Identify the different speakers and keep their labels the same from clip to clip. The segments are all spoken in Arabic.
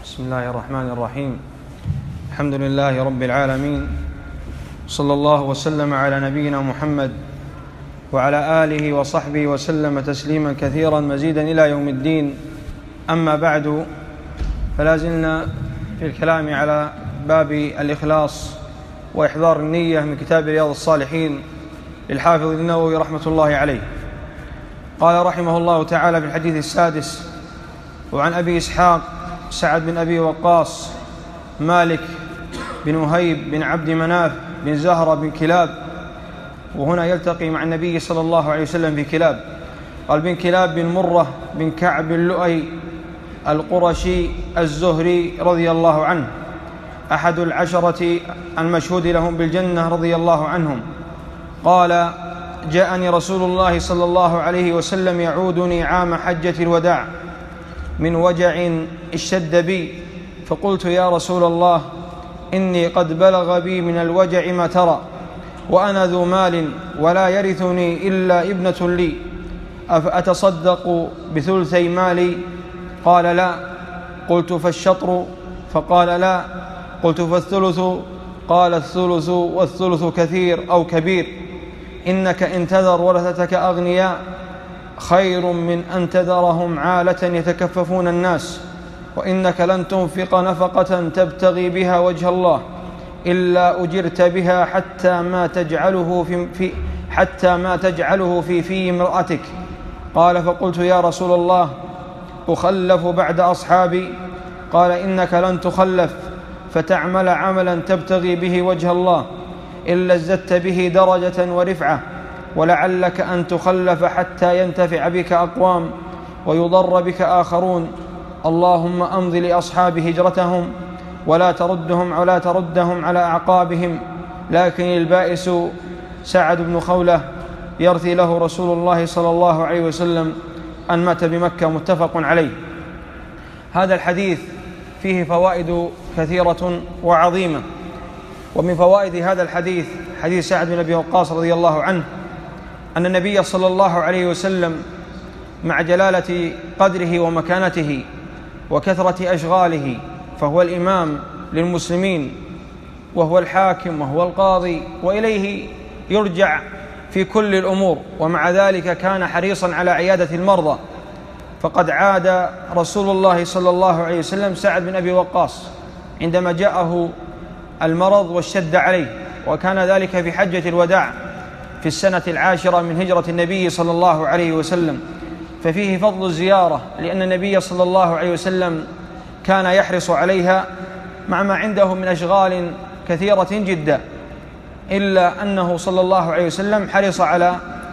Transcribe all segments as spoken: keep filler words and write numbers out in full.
Speaker 1: بسم الله الرحمن الرحيم. الحمد لله رب العالمين، صلى الله وسلم على نبينا محمد وعلى آله وصحبه وسلم تسليما كثيرا مزيدا إلى يوم الدين. أما بعد، فلا زلنا في الكلام على باب الإخلاص وإحضار النية من كتاب رياض الصالحين للحافظ النووي رحمة الله عليه. قال رحمه الله تعالى في الحديث السادس: وعن أبي إسحاق سعد بن أبي وقاص مالك بن وهيب بن عبد مناف بن زهرة بن كلاب، وهنا يلتقي مع النبي صلى الله عليه وسلم في كلاب. قال: بن كلاب بن مرة بن كعب بن لؤي القرشي الزهري رضي الله عنه، أحد العشرة المشهود لهم بالجنة رضي الله عنهم. قال: جاءني رسول الله صلى الله عليه وسلم يعودني عام حجة الوداع من وجع اشتد بي، فقلت: يا رسول الله، إني قد بلغ بي من الوجع ما ترى، وأنا ذو مال ولا يرثني إلا ابنة لي، أفأتصدق بثلثي مالي؟ قال: لا. قلت: فالشطر؟ فقال: لا. قلت: فالثلث؟ قال: الثلث والثلث كثير أو كبير. إنك إن تذر ورثتك أغنياء خير من أن تذرهم عالة يتكففون الناس، وإنك لن تنفق نفقة تبتغي بها وجه الله إلا أجرت بها حتى ما تجعله في, في حتى ما تجعله في في امرأتك. قال: فقلت: يا رسول الله، أخلف بعد أصحابي؟ قال: إنك لن تخلف فتعمل عملا تبتغي به وجه الله إلا ازددت به درجة ورفعة، ولعلك أن تخلف حتى ينتفع بك أقوام ويضر بك آخرون. اللهم أمض لأصحاب هجرتهم ولا تردهم ولا تردهم على أعقابهم. لكن البائس سعد بن خولة يرثي له رسول الله صلى الله عليه وسلم أن مات بمكة. متفق عليه. هذا الحديث فيه فوائد كثيرة وعظيمة، ومن فوائد هذا الحديث حديث سعد بن أبي وقاص رضي الله عنه أن النبي صلى الله عليه وسلم مع جلالة قدره ومكانته وكثرة أشغاله، فهو الإمام للمسلمين وهو الحاكم وهو القاضي وإليه يرجع في كل الأمور، ومع ذلك كان حريصا على عيادة المرضى. فقد عاد رسول الله صلى الله عليه وسلم سعد بن أبي وقاص عندما جاءه المرض واشتد عليه، وكان ذلك في حجة الوداع في السنة العاشرة من هجرة النبي صلى الله عليه وسلم. ففيه فضل الزيارة، لأن النبي صلى الله عليه وسلم كان يحرص عليها مع ما عنده من أشغال كثيرة جدا، إلا أنه صلى الله عليه وسلم حرص على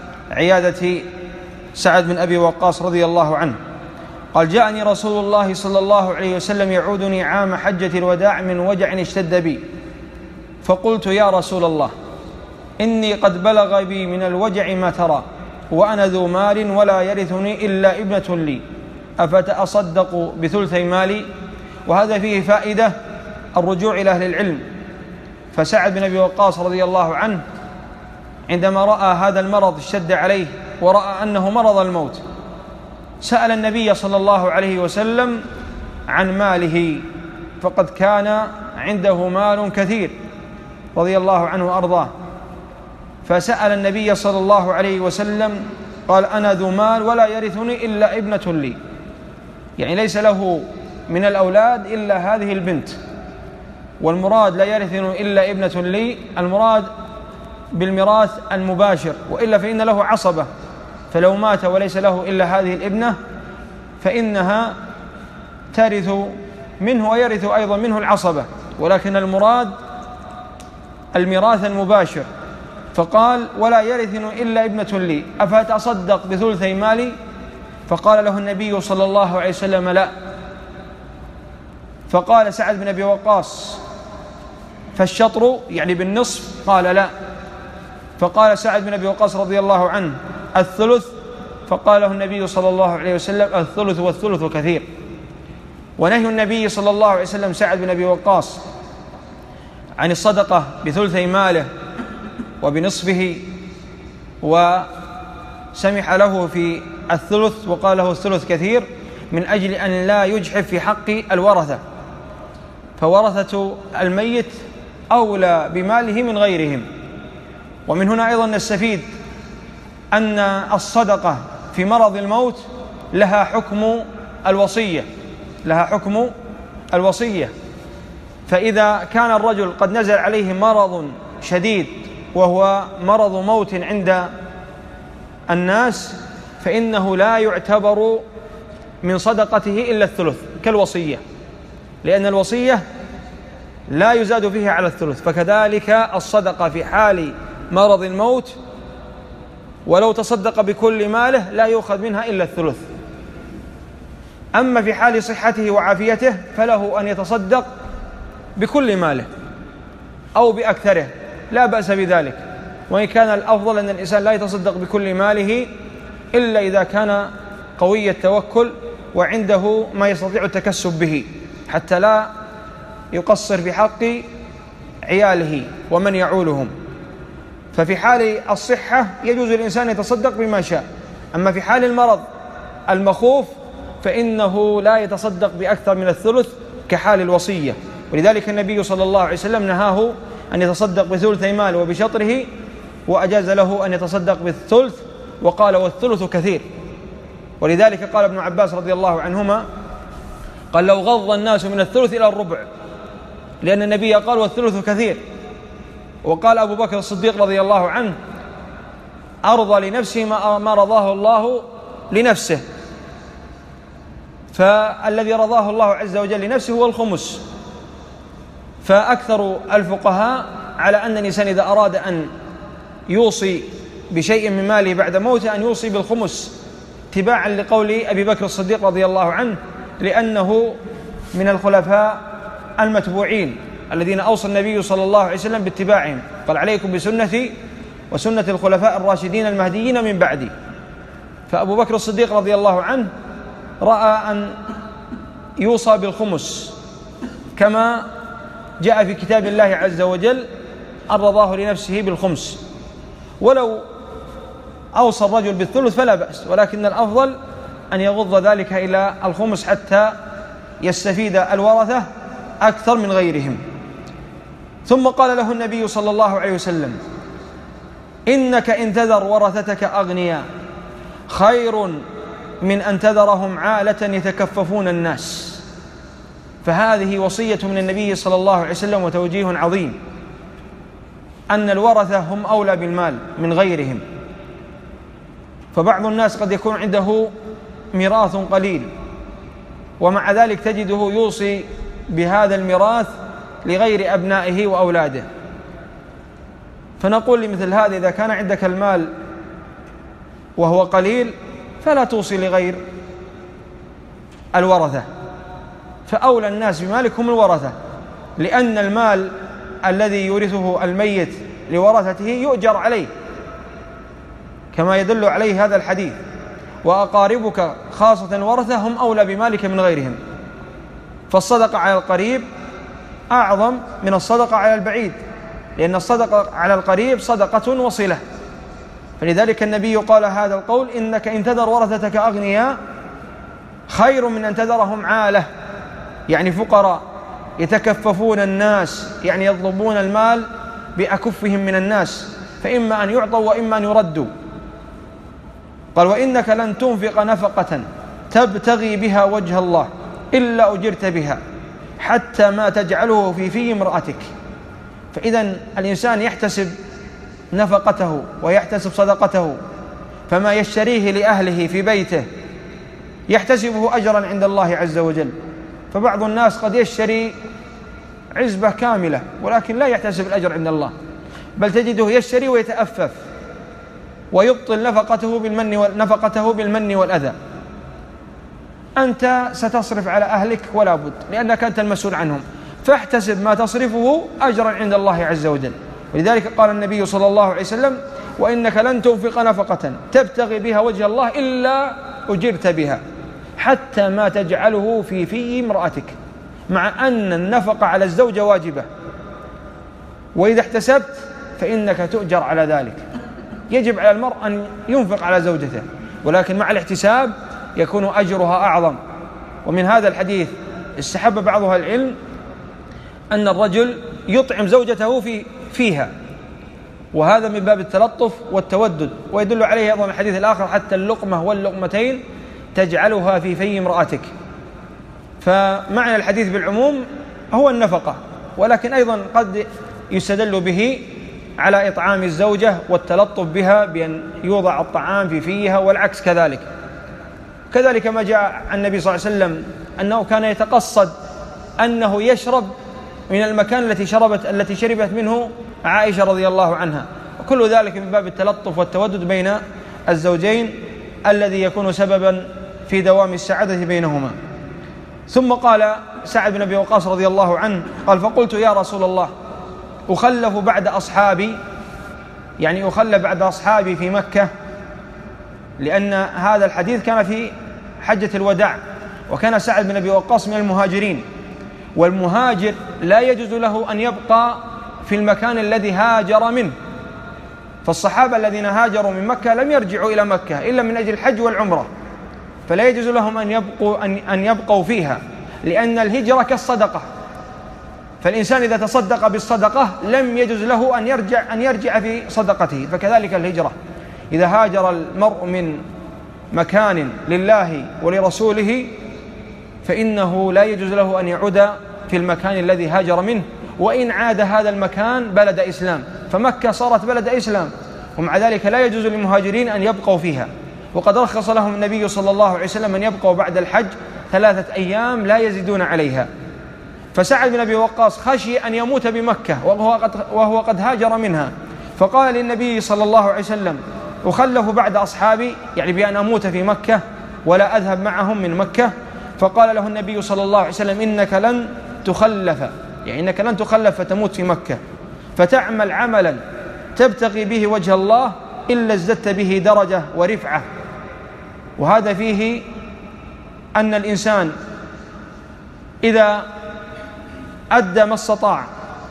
Speaker 1: عيادة سعد بن أبي وقاص رضي الله عنه. قال: جاءني رسول الله صلى الله عليه وسلم يعودني عام حجة الوداع من وجع اشتد بي، فقلت: يا رسول الله، إني قد بلغ بي من الوجع ما ترى، وأنا ذو مال ولا يرثني إلا ابنة لي، أفتأصدق بثلثي مالي؟ وهذا فيه فائدة الرجوع إلى أهل العلم. فسعد بن أبي وقاص رضي الله عنه عندما رأى هذا المرض اشتد عليه ورأى أنه مرض الموت، سأل النبي صلى الله عليه وسلم عن ماله، فقد كان عنده مال كثير رضي الله عنه وأرضاه. فسأل النبي صلى الله عليه وسلم قال: أنا ذو مال ولا يرثني إلا ابنة لي، يعني ليس له من الأولاد إلا هذه البنت. والمراد لا يرثني إلا ابنة لي، المراد بالميراث المباشر، وإلا فإن له عصبة، فلو مات وليس له إلا هذه الابنة فإنها ترث منه ويرث أيضا منه العصبة، ولكن المراد الميراث المباشر. فقال: ولا يرثني إلا ابنة لي، أفأتصدق بثلثي مالي؟ فقال له النبي صلى الله عليه وسلم: لا. فقال سعد بن أبي وقاص: فالشطر؟ يعني بالنصف؟ قال: لا. فقال سعد بن أبي وقاص رضي الله عنه: الثلث؟ فقال له النبي صلى الله عليه وسلم: الثلث والثلث كثير. ونهي النبي صلى الله عليه وسلم سعد بن أبي وقاص عن الصدقة بثلثي ماله وبنصفه، وسمح له في الثلث وقال له الثلث كثير، من أجل أن لا يجحف في حق الورثة، فورثة الميت أولى بماله من غيرهم. ومن هنا أيضا نستفيد أن الصدقة في مرض الموت لها حكم الوصية لها حكم الوصية فإذا كان الرجل قد نزل عليه مرض شديد وهو مرض موت عند الناس فإنه لا يعتبر من صدقته إلا الثلث كالوصية، لأن الوصية لا يزاد فيها على الثلث. فكذلك الصدقة في حال مرض الموت ولو تصدق بكل ماله لا يؤخذ منها إلا الثلث. أما في حال صحته وعافيته فله أن يتصدق بكل ماله أو بأكثره، لا بأس بذلك، وإن كان الأفضل أن الإنسان لا يتصدق بكل ماله إلا إذا كان قوي التوكل وعنده ما يستطيع التكسب به، حتى لا يقصر في حق عياله ومن يعولهم. ففي حال الصحة يجوز الإنسان يتصدق بما شاء، أما في حال المرض المخوف فإنه لا يتصدق بأكثر من الثلث كحال الوصية. ولذلك النبي صلى الله عليه وسلم نهاه أن يتصدق بثلثي ماله وبشطره، وأجاز له أن يتصدق بالثلث، وقال والثلث كثير. ولذلك قال ابن عباس رضي الله عنهما قال لو غض الناس من الثلث إلى الربع، لأن النبي قال والثلث كثير. وقال أبو بكر الصديق رضي الله عنه أرضى لنفسه ما رضاه الله لنفسه، فالذي رضاه الله عز وجل لنفسه هو الخمس. فأكثر الفقهاء على أن الإنسان إذا أراد أن يوصي بشيء من ماله بعد موته أن يوصي بالخمس، اتباعا لقول أبي بكر الصديق رضي الله عنه، لأنه من الخلفاء المتبوعين الذين أوصى النبي صلى الله عليه وسلم باتباعهم، قال عليكم بسنتي وسنة الخلفاء الراشدين المهديين من بعدي. فأبو بكر الصديق رضي الله عنه رأى أن يوصى بالخمس كما جاء في كتاب الله عز وجل أن رضاه لنفسه بالخمس. ولو أوصى الرجل بالثلث فلا بأس، ولكن الأفضل أن يغض ذلك إلى الخمس حتى يستفيد الورثة أكثر من غيرهم. ثم قال له النبي صلى الله عليه وسلم إنك إن تذر ورثتك أغنياء خير من أن تذرهم عالة يتكففون الناس. فهذه وصية من النبي صلى الله عليه وسلم وتوجيه عظيم، أن الورثة هم أولى بالمال من غيرهم. فبعض الناس قد يكون عنده ميراث قليل ومع ذلك تجده يوصي بهذا الميراث لغير أبنائه وأولاده. فنقول لمثل هذا إذا كان عندك المال وهو قليل فلا توصي لغير الورثة، فأولى الناس بمالك هم الورثة، لأن المال الذي يورثه الميت لورثته يؤجر عليه كما يدل عليه هذا الحديث. وأقاربك خاصة ورثة هم أولى بمالك من غيرهم. فالصدقة على القريب أعظم من الصدقة على البعيد، لأن الصدقة على القريب صدقة وصلة. فلذلك النبي قال هذا القول إنك إن تذر ورثتك أغنياء خير من أن تذرهم عالة، يعني فقراء يتكففون الناس، يعني يطلبون المال بأكفهم من الناس، فإما أن يعطوا وإما أن يردوا. قال وإنك لن تنفق نفقة تبتغي بها وجه الله إلا أجرت بها حتى ما تجعله في في امرأتك. فإذا الإنسان يحتسب نفقته ويحتسب صدقته، فما يشتريه لأهله في بيته يحتسبه أجرا عند الله عز وجل. فبعض الناس قد يشتري عزبة كاملة ولكن لا يحتسب الأجر عند الله، بل تجده يشتري ويتأفف ويبطل نفقته بالمن ونفقته بالمن والأذى. أنت ستصرف على أهلك ولا بد، لأنك أنت المسؤول عنهم، فاحتسب ما تصرفه أجرا عند الله عز وجل. ولذلك قال النبي صلى الله عليه وسلم وإنك لن تنفق نفقة تبتغي بها وجه الله إلا أجرت بها حتى ما تجعله في في امرأتك، مع أن النفقة على الزوجة واجبة، وإذا احتسبت فإنك تؤجر على ذلك. يجب على المرء أن ينفق على زوجته، ولكن مع الاحتساب يكون أجرها أعظم. ومن هذا الحديث استحب بعض أهل العلم أن الرجل يطعم زوجته في فيها، وهذا من باب التلطف والتودد. ويدل عليه أيضا الحديث الآخر: حتى اللقمة واللقمتين تجعلها في في امرأتك. فمعنى الحديث بالعموم هو النفقة، ولكن أيضا قد يستدل به على إطعام الزوجة والتلطف بها بأن يوضع الطعام في فيها، والعكس كذلك. كذلك ما جاء عن النبي صلى الله عليه وسلم أنه كان يتقصد أنه يشرب من المكان التي شربت التي شربت منه عائشة رضي الله عنها، وكل ذلك من باب التلطف والتودد بين الزوجين الذي يكون سببا في دوام السعادة بينهما. ثم قال سعد بن أبي وقاص رضي الله عنه قال: فقلت يا رسول الله أخلف بعد أصحابي، يعني أخلف بعد أصحابي في مكة، لأن هذا الحديث كان في حجة الوداع، وكان سعد بن أبي وقاص من المهاجرين، والمهاجر لا يجوز له أن يبقى في المكان الذي هاجر منه. فالصحابة الذين هاجروا من مكة لم يرجعوا إلى مكة إلا من أجل الحج والعمرة، فلا يجوز لهم أن يبقوا, أن يبقوا فيها، لأن الهجرة كالصدقة، فالإنسان إذا تصدق بالصدقة لم يجوز له أن يرجع, أن يرجع في صدقته. فكذلك الهجرة، إذا هاجر المرء من مكان لله ولرسوله فإنه لا يجوز له أن يعود في المكان الذي هاجر منه، وإن عاد هذا المكان بلد إسلام، فمكة صارت بلد إسلام، ومع ذلك لا يجوز للمهاجرين أن يبقوا فيها. وقد رخص لهم النبي صلى الله عليه وسلم أن يبقوا بعد الحج ثلاثة أيام لا يزيدون عليها. فسعد بن أبي وقاص خشي أن يموت بمكة وهو قد, وهو قد هاجر منها، فقال للنبي صلى الله عليه وسلم: أخلف بعد أصحابي، يعني بأن أموت في مكة ولا أذهب معهم من مكة. فقال له النبي صلى الله عليه وسلم: إنك لن تخلف، يعني إنك لن تخلف فتموت في مكة، فتعمل عملا تبتغي به وجه الله إلا ازددت به درجة ورفعة. وهذا فيه أن الإنسان إذا أدى ما استطاع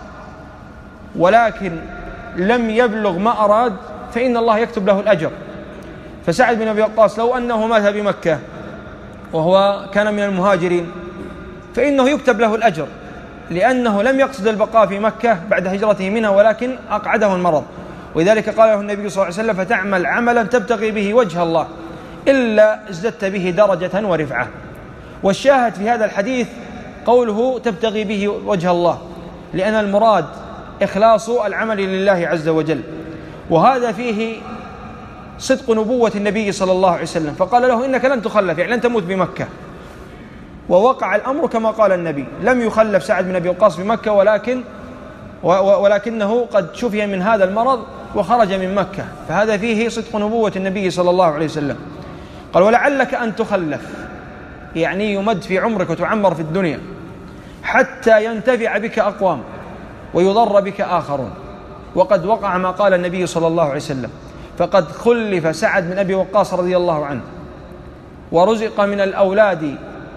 Speaker 1: ولكن لم يبلغ ما أراد فإن الله يكتب له الأجر. فسعد بن أبي وقاص لو أنه مات بمكة وهو كان من المهاجرين فإنه يكتب له الأجر، لأنه لم يقصد البقاء في مكة بعد هجرته منها، ولكن أقعده المرض. ولذلك قال له النبي صلى الله عليه وسلم: فتعمل عملا تبتغي به وجه الله إلا ازددت به درجة ورفعة. والشاهد في هذا الحديث قوله تبتغي به وجه الله، لأن المراد إخلاص العمل لله عز وجل، وهذا فيه صدق نبوة النبي صلى الله عليه وسلم. فقال له: إنك لن تخلف، يعني لن تموت بمكة. ووقع الأمر كما قال النبي، لم يخلف سعد بن أبي وقاص بمكة، ولكن ولكنه قد شفي من هذا المرض وخرج من مكة، فهذا فيه صدق نبوة النبي صلى الله عليه وسلم. قال: ولعلك أن تخلف، يعني يمد في عمرك وتعمر في الدنيا حتى ينتفع بك أقوام ويضر بك آخرون. وقد وقع ما قال النبي صلى الله عليه وسلم، فقد خلف سعد بن أبي وقاص رضي الله عنه ورزق من الأولاد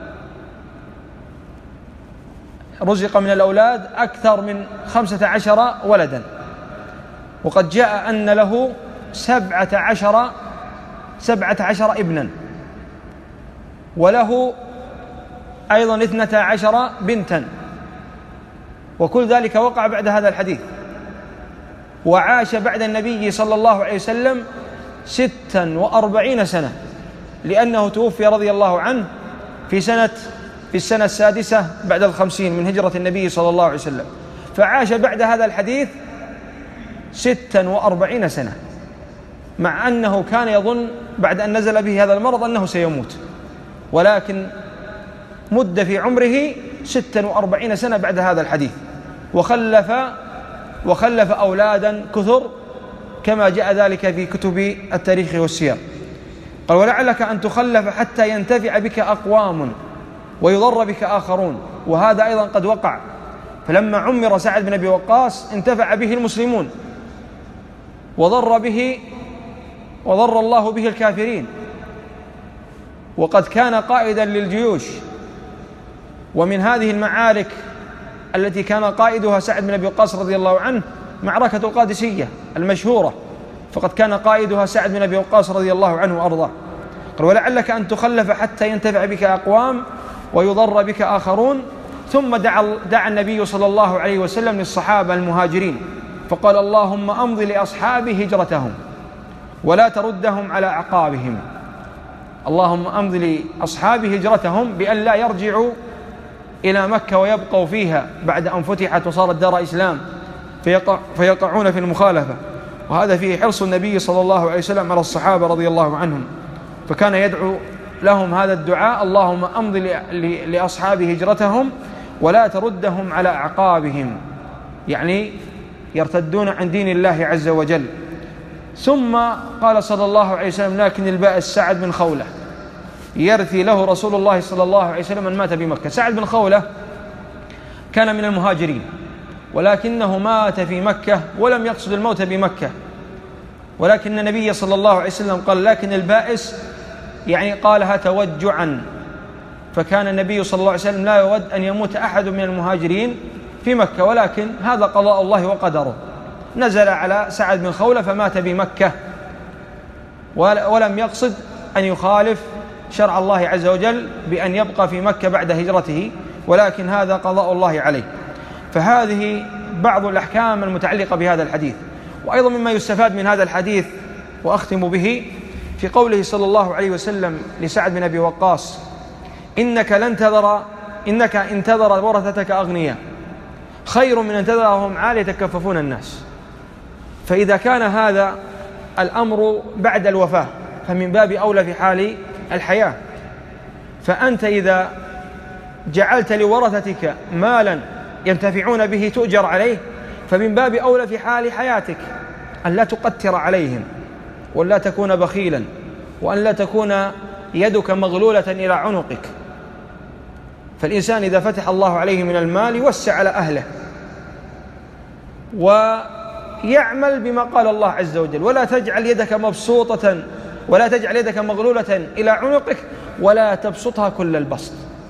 Speaker 1: رزق من الأولاد أكثر من خمسة عشر ولدا، وقد جاء أن له سبعة عشر سبعة عشر ابنا، وله أيضا اثنتا عشر بنتا، وكل ذلك وقع بعد هذا الحديث. وعاش بعد النبي صلى الله عليه وسلم ستا وأربعين سنة، لأنه توفي رضي الله عنه في سنة في السنة السادسة بعد الخمسين من هجرة النبي صلى الله عليه وسلم، فعاش بعد هذا الحديث ستا وأربعين سنة، مع أنه كان يظن بعد أن نزل به هذا المرض أنه سيموت، ولكن مد في عمره ستا وأربعين سنة بعد هذا الحديث، وخلف وخلف أولادا كثر كما جاء ذلك في كتب التاريخ والسير. قال: ولعلك أن تخلف حتى ينتفع بك أقوام ويضر بك آخرون. وهذا أيضا قد وقع، فلما عمر سعد بن أبي وقاص انتفع به المسلمون وضر به وضر الله به الكافرين، وقد كان قائدا للجيوش. ومن هذه المعارك التي كان قائدها سعد بن أبي وقاص رضي الله عنه معركة القادسية المشهورة، فقد كان قائدها سعد بن أبي وقاص رضي الله عنه وأرضاه. قال: ولعلك أن تخلف حتى ينتفع بك أقوام ويضر بك آخرون. ثم دعا, دعا النبي صلى الله عليه وسلم للصحابة المهاجرين فقال اللهم أمض لأصحابي هجرتهم ولا تردهم على أعقابهم. اللهم أمض لأصحابي هجرتهم بأن لا يرجعوا إلى مكة ويبقوا فيها بعد أن فتحت وصارت دار إسلام فيقع فيقعون في المخالفة. وهذا فيه حرص النبي صلى الله عليه وسلم على الصحابة رضي الله عنهم، فكان يدعو لهم هذا الدعاء اللهم أمض لأصحابي هجرتهم ولا تردهم على أعقابهم، يعني يرتدون عن دين الله عز وجل. ثم قال صلى الله عليه وسلم لكن البائس سعد بن خولة يرثي له رسول الله صلى الله عليه وسلم من مات بمكة. سعد بن خولة كان من المهاجرين ولكنه مات في مكة ولم يقصد الموت بمكة، ولكن النبي صلى الله عليه وسلم قال لكن البائس، يعني قالها توجعا، فكان النبي صلى الله عليه وسلم لا يود أن يموت أحد من المهاجرين في مكة، ولكن هذا قضاء الله وقدره. نزل على سعد بن خولة فمات بمكة ولم يقصد أن يخالف شرع الله عز وجل بأن يبقى في مكة بعد هجرته، ولكن هذا قضاء الله عليه. فهذه بعض الأحكام المتعلقة بهذا الحديث. وأيضا مما يستفاد من هذا الحديث وأختم به في قوله صلى الله عليه وسلم لسعد بن أبي وقاص إنك لن تذر إنك إن تذر ورثتك أغنياء خير من أن تذرهم عالية يتكففون الناس. فإذا كان هذا الأمر بعد الوفاة فمن باب أولى في حال الحياة. فأنت إذا جعلت لورثتك مالا ينتفعون به تؤجر عليه فمن باب أولى في حال حياتك أن لا تقتر عليهم وأن لا تكون بخيلا وأن لا تكون يدك مغلولة إلى عنقك. فالإنسان إذا فتح الله عليه من المال يوسع على أهله ويعمل بما قال الله عز وجل، ولا تجعل يدك مبسوطة ولا تجعل يدك مغلولة إلى عنقك ولا تبسطها كل البسط.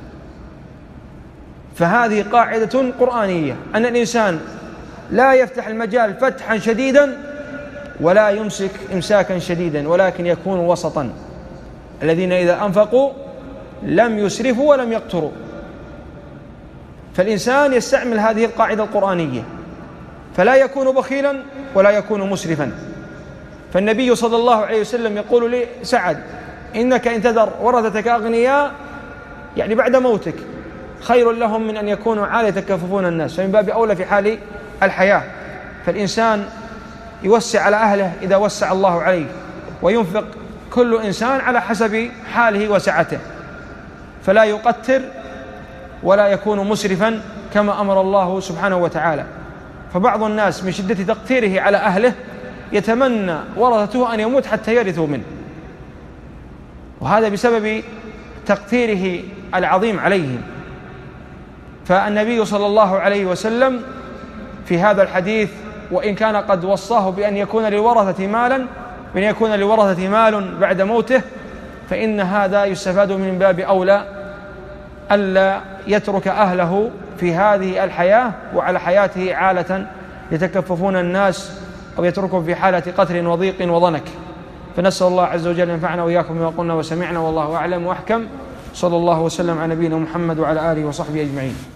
Speaker 1: فهذه قاعدة قرآنية أن الإنسان لا يفتح المجال فتحا شديدا ولا يمسك إمساكا شديدا، ولكن يكون وسطا. الذين إذا أنفقوا لم يسرفوا ولم يقتروا. فالإنسان يستعمل هذه القاعدة القرآنية فلا يكون بخيلا ولا يكون مسرفا. فالنبي صلى الله عليه وسلم يقول لي سعد إنك إن تذر ورثتك أغنياء يعني بعد موتك خير لهم من أن يكونوا عالية يتكففون الناس. فمن باب أولى في حال الحياة. فالإنسان يوسع على أهله إذا وسع الله عليه، وينفق كل إنسان على حسب حاله وسعته، فلا يقتر ولا يكون مسرفا كما أمر الله سبحانه وتعالى. فبعض الناس من شدة تقتيره على أهله يتمنى ورثته أن يموت حتى يرثوا منه، وهذا بسبب تقتيره العظيم عليهم. فالنبي صلى الله عليه وسلم في هذا الحديث وإن كان قد وصاه بأن يكون للورثة مالا بأن يكون للورثة مال بعد موته، فإن هذا يستفاد من باب أولى ألا يترك أهله في هذه الحياة وعلى حياته عالة يتكففون الناس أو يتركهم في حالة قتل وضيق وضنك. فنسأل الله عز وجل ينفعنا وإياكم بما قلنا وسمعنا، والله أعلم وأحكم. صلى الله وسلم على نبينا محمد وعلى آله وصحبه أجمعين.